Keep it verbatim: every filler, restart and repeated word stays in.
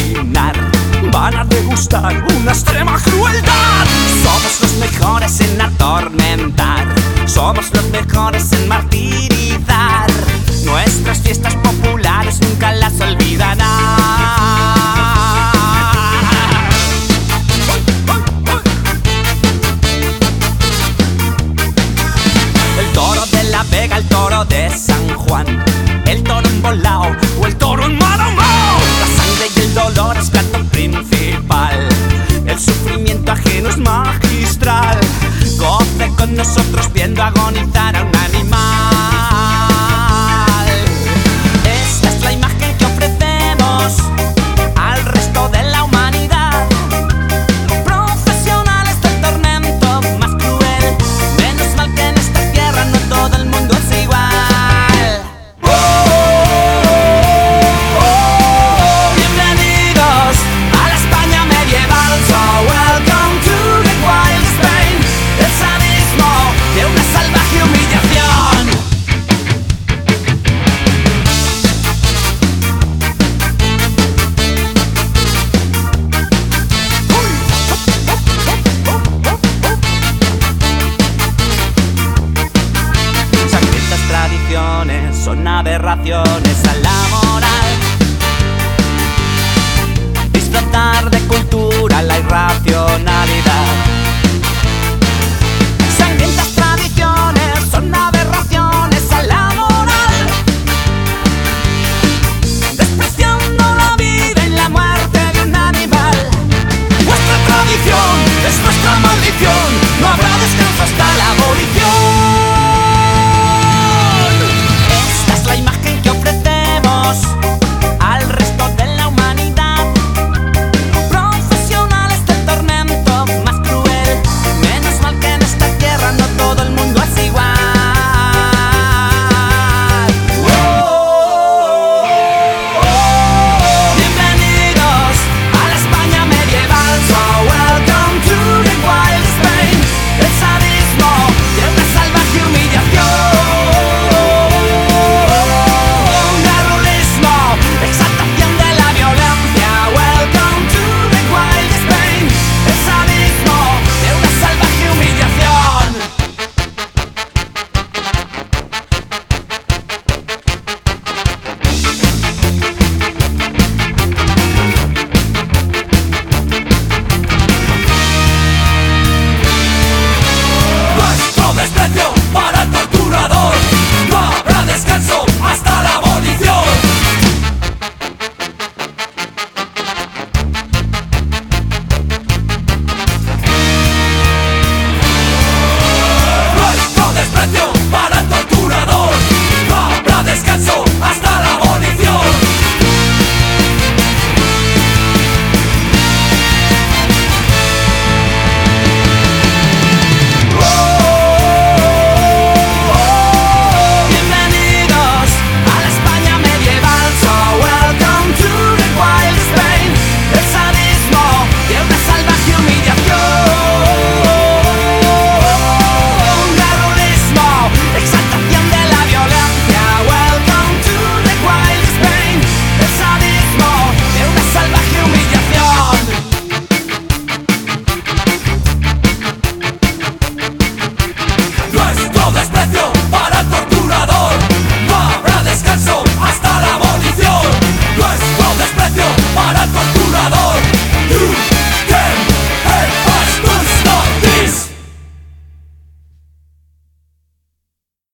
imaginar, van a degustar una extrema crueldad. Somos los mejores en atormentar, somos los mejores en martirizar. Nuestras fiestas populares nunca las olvidarán. El toro de la Vega, el toro de San Juan, el toro embolao o el toro en Maramao. La sangre y el dolor es plato principal, el sufrimiento ajeno es magistral. Goce con nosotros viendo agonizar a un animal. Esta es la imagen que ofrecemos al resto de la humanidad. Profesionales del tormento más cruel, menos mal que en esta tierra no todo el mundo es igual. Oh, oh, oh, bienvenidos a la España medieval. So welcome to the wild Spain. El sadismo de una salvaje humillación. Sangrientas tradiciones son aberraciones a la moral. Disfrutar de cultura la irracional.